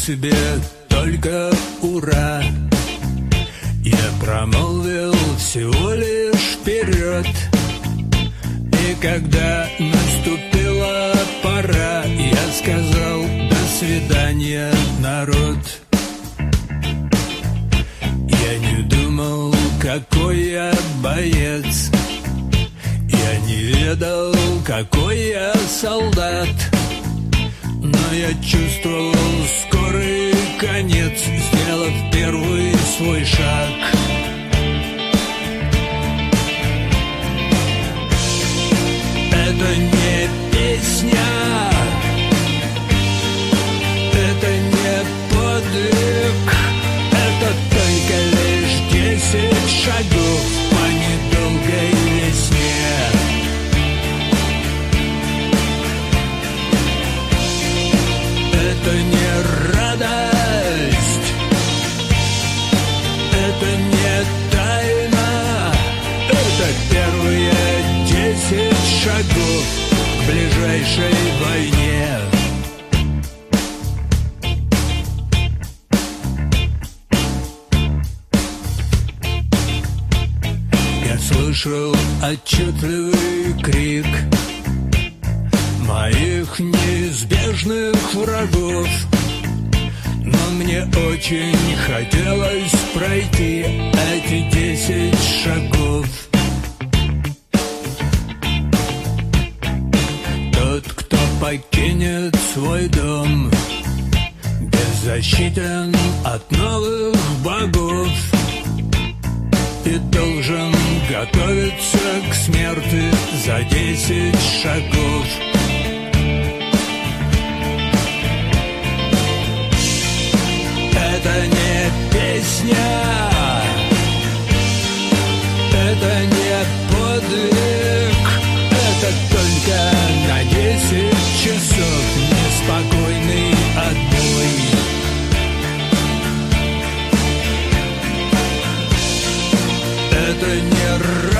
себе только ура. Я промолвил всего лишь вперед. И когда наступила пора, я сказал: до свидания, народ. Я не думал, какой я боец. Я не ведал, какой я солдат. Но я чувствовал скорый конец, сделав первый свой шаг. Это не песня, это не подвиг, это только лишь 10 шагов по недолгой весне. Это не радость, это не тайна, это первые 10 шагов к ближайшей войне. Я слышал отчетливый крик моих неизбежных врагов, но мне очень хотелось пройти эти 10 шагов. Тот, кто покинет свой дом, беззащитен от новых богов и должен готовиться к смерти за 10 шагов. Это не песня, это не подвиг, это только на 10 часов неспокойный отбой. Это не